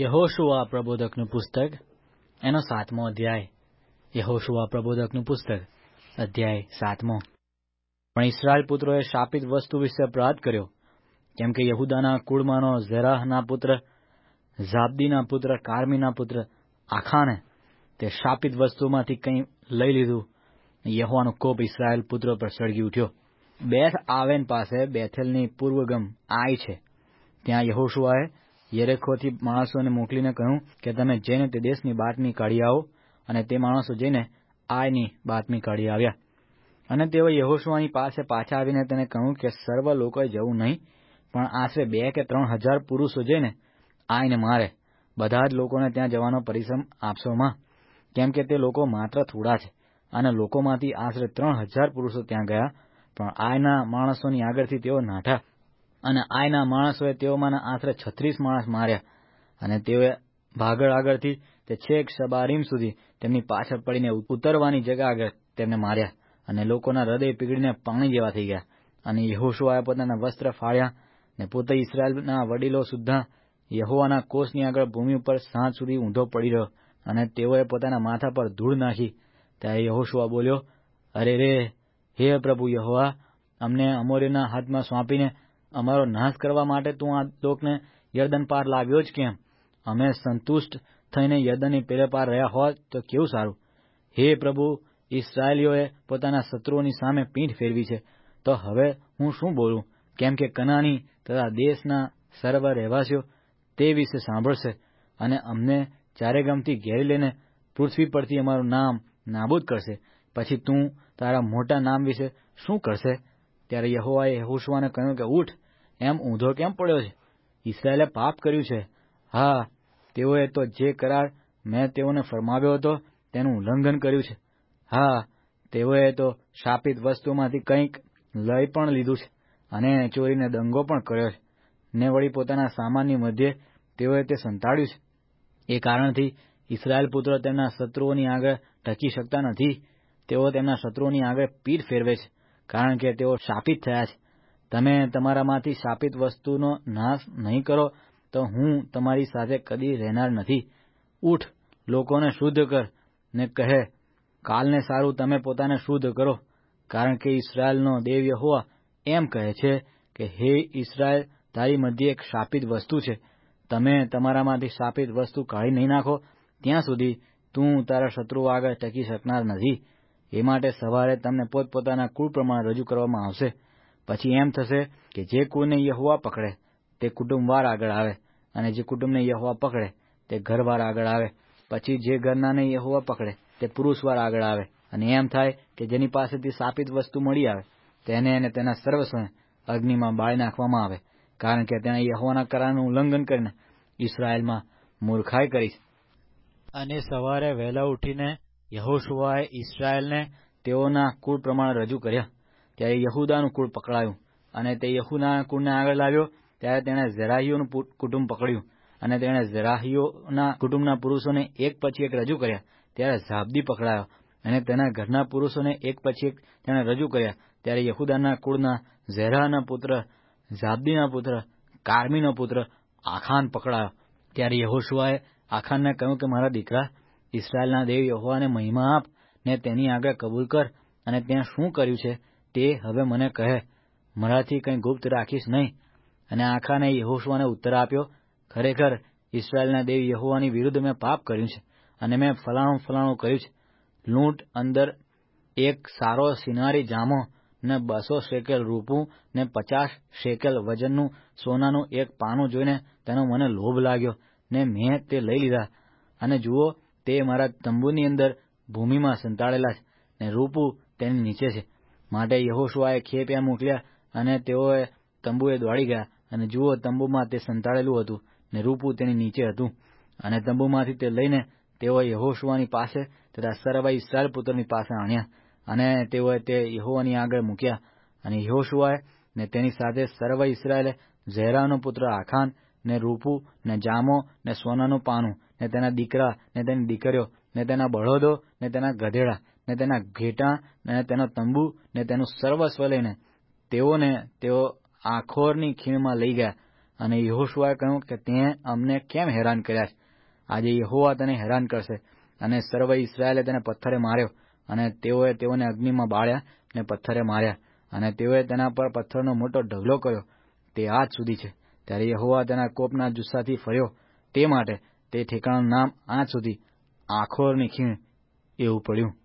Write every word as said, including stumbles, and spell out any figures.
યહોશુઆ પ્રબોધકનું પુસ્તક એનો સાતમો અધ્યાય. યહોશુઆ પ્રબોધકનું પુસ્તક અધ્યાય સાતમો. પણ ઇસ્રાયેલ પુત્રોએ શાપિત વસ્તુ વિશે અપરાધ કર્યો, કેમ કે યહૂદાના કુળમાંનો ઝેરાહના પુત્ર, ઝાબદીના પુત્ર, કાર્મીના પુત્ર આખાને તે શાપિત વસ્તુમાંથી કંઈ લઈ લીધું. યહોવાનો કોપ ઇસ્રાયેલ પુત્રો પર સળગી ઉઠ્યો. બેથ આવેન પાસે બેથેલની પૂર્વગમ આય છે, ત્યાં યહોશુઆએ યરીખોથી માણસોને મોકલીને કહ્યું કે તમે જઈને તે દેશની બાતમી કાઢી આવો. અને તે માણસો જઈને આયની બાતમી કાઢી આવ્યા. અને તેઓ યહોશુઆની પાસે પાછા આવીને તેને કહ્યું કે સર્વ લોકોએ જવું નહીં, પણ આશરે બે કે ત્રણ હજાર પુરુષો જઈને આયને મારે. બધા જ લોકોને ત્યાં જવાનો પરિશ્રમ આપશો માં, કેમ કે તે લોકો માત્ર થોડા છે. અને લોકોમાંથી આશરે ત્રણ હજાર પુરુષો ત્યાં ગયા, પણ આયના માણસોની આગળથી તેઓ નાઠા. અને આયના માણસોએ તેઓમાંના આશરે છત્રીસ માણસ માર્યા. અને તેઓએ ભાગળ આગળથી તે છેક શબારીમ સુધી તેમની પાછળ પડીને ઉતરવાની જગા આગળ તેમને માર્યા. અને લોકોના હૃદય પીગળીને પાણી જેવા થઈ ગયા. અને યહોશુઆએ પોતાના વસ્ત્ર ફાડ્યા, ને પોતે ઇસ્રાયેલના વડીલો સુદ્ધા યહોવાના કોષની આગળ ભૂમિ ઉપર સાંજ સુધી ઊંધો પડી રહ્યો. અને તેઓએ પોતાના માથા પર ધૂળ નાખી. ત્યારે યહોશુઆ બોલ્યો, અરે રે, હે પ્રભુ યહોવા, અમને અમોરીઓના હાથમાં સોંપીને અમારો નાશ કરવા માટે તું આ લોકને યરદન પાર લાવ્યો જ કેમ? અમે સંતુષ્ટ થઈને યરદનની પેલે પાર રહ્યા હોત તો કેવું સારું. હે પ્રભુ, ઇસ્રાયેલીઓએ પોતાના શત્રુઓની સામે પીઠ ફેરવી છે, તો હવે હું શું બોલું? કેમ કે કનાની તથા દેશના સર્વ રહેવાસીઓ તે વિશે સાંભળશે, અને અમને ચારેગમથી ઘેરી લઈને પૃથ્વી પરથી અમારું નામ નાબૂદ કરશે. પછી તું તારા મોટા નામ વિશે શું કરશે? ત્યારે યહોવાએ યહોશુઆને કહ્યું કે ઉઠ, એમ ઊંધો કેમ પડ્યો છે? ઇસ્રાયેલે પાપ કર્યું છે. હા, તેઓએ તો જે કરાર મેં તેઓને ફરમાવ્યો હતો તેનું ઉલ્લંઘન કર્યું છે. હા, તેઓએ તો શાપિત વસ્તુમાંથી કંઈક લઈ પણ લીધું છે, અને ચોરીને દંગો પણ કર્યો છે, ને વળી પોતાના સામાનની મધ્યે તેઓએ તે સંતાડ્યું છે. એ કારણથી ઇસ્રાયેલ પુત્રો તેમના શત્રુઓની આગળ ટકી શકતા નથી. તેઓ તેમના શત્રુઓની આગળ પીઠ ફેરવે છે, કારણ કે તેઓ શાપિત થયા છે. તમે તમારામાંથી શાપિત વસ્તુનો નાશ નહીં કરો તો હું તમારી સાથે કદી રહેનાર નથી. ઉઠ, લોકોને શુદ્ધ કર, ને કહે, કાલને સારું તમે પોતાને શુદ્ધ કરો. કારણ કે ઇસ્રાયેલનો દેવ યહોવા એમ કહે છે કે હે ઇસ્રાયેલ, તારી મધ્યે એક શાપિત વસ્તુ છે. તમે તમારામાંથી શાપિત વસ્તુ કાઢી નહીં નાખો ત્યાં સુધી તું તારા શત્રુઓ આગળ ટકી શકનાર નથી. એ માટે સવારે તમને પોતપોતાના કુળ પ્રમાણે રજૂ કરવામાં આવશે. પછી એમ થશે કે જે કુળને યહોવા પકડે તે કુટુંબવાર આગળ આવે, અને જે કુટુંબને યહોવા પકડે તે ઘરવાર આગળ આવે. પછી જે ઘરનાને યહોવા પકડે તે પુરુષવાર આગળ આવે. અને એમ થાય કે જેની પાસેથી શાપિત વસ્તુ મળી આવે તેને અને તેના સર્વસ્વને અગ્નિમાં બાળી નાખવામાં આવે, કારણ કે તેણે યહોવાના કરારનું ઉલ્લંઘન કરીને ઇસ્રાયેલમાં મૂર્ખાઈ કરી. અને સવારે વહેલા ઉઠીને યહોશુઆએ ઇસ્રાયેલને તેઓના કુળ પ્રમાણે રજૂ કર્યા. ત્યારે યહૂદાનું કુળ પકડાયું, અને તે યહૂદાના કુળને આગળ લાવ્યો. ત્યારે તેણે ઝેરાહીઓનું કુટુંબ પકડ્યું, અને તેણે ઝેરાહીઓના કુટુંબના પુરુષોને એક પછી એક રજૂ કર્યા. ત્યારે ઝાબદી પકડાયો, અને તેના ઘરના પુરુષોને એક પછી એક તેણે રજૂ કર્યા. ત્યારે યહૂદાના કુળના ઝેરાહના પુત્ર, ઝાબદીના પુત્ર, કાર્મીનો પુત્ર આખાન પકડાયો. ત્યારે યહોશુઆએ આખાનને કહ્યું કે મારા દીકરા, ઇસ્રાયેલના દેવ યહોવાને મહિમા આપ, ને તેની આગળ કબૂલ કર, અને તેણે શું કર્યું છે તે હવે મને કહે. મારાથી કંઈ ગુપ્ત રાખીશ નહીં. અને આખાને યહોશુઆને ઉત્તર આપ્યો, ખરેખર ઇસ્રાયેલના દેવ યહોવાની વિરુદ્ધ મેં પાપ કર્યું છે, અને મેં ફલાણું ફલાણું કર્યું છે. લૂંટ અંદર એક સારો સિનારી જામો, ને બસો શેકેલ રૂપું, ને પચાસ શેકેલ વજનનું સોનાનું એક પાનું જોઈને તેનો મને લોભ લાગ્યો, ને મેં તે લઈ લીધા. અને જુઓ, તે મારા તંબુની અંદર ભૂમિમાં સંતાડેલા છે, ને રૂપું તેની નીચે છે. માટે યહોશુઆએ ખેપિયા મોકલ્યા, અને તેઓએ તંબુએ દોડી ગયા. અને જુઓ, તંબુમાં તે સંતાડેલું હતું, ને રૂપું તેની નીચે હતું. અને તંબુમાંથી તે લઈને તેઓ યહોશુઆની પાસે તથા સર્વ ઇસ્રાયેલ પુત્રોની પાસે આણ્યા, અને તેઓએ તે યહોવાની આગળ મૂક્યા. અને યહોશુઆએ ને તેની સાથે સર્વ ઇસ્રાયેલે ઝેરાનો પુત્ર આખાન, ને રૂપું, ને જામો, ને સોનાનું પાનું, ને તેના દીકરા, ને તેની દીકરીઓ, ને તેના બળદો, ને તેના ગધેડા, ને તેના ઘેટાં, ને તેનો તંબુ, ને તેનું સર્વસ્વ લઈને તેઓને તેઓ આખોરની ખીણમાં લઈ ગયા. અને યહોશુઆએ કહ્યું કે તે અમને કેમ હેરાન કર્યા છે? આજે યહોવા તને હેરાન કરશે. અને સર્વ ઇસ્રાયેલે તેને પથ્થરે માર્યો, અને તેઓએ તેઓને અગ્નિમાં બાળ્યા ને પથ્થરે માર્યા, અને તેઓએ તેના પર પથ્થરનો મોટો ઢગલો કર્યો, તે આજ સુધી છે. ત્યારે યહોવા તેના કોપના જુસ્સાથી ફર્યો, તે માટે તે ઠેકાણાનું નામ આજ સુધી આખોરની ખીણ એવું પડ્યું.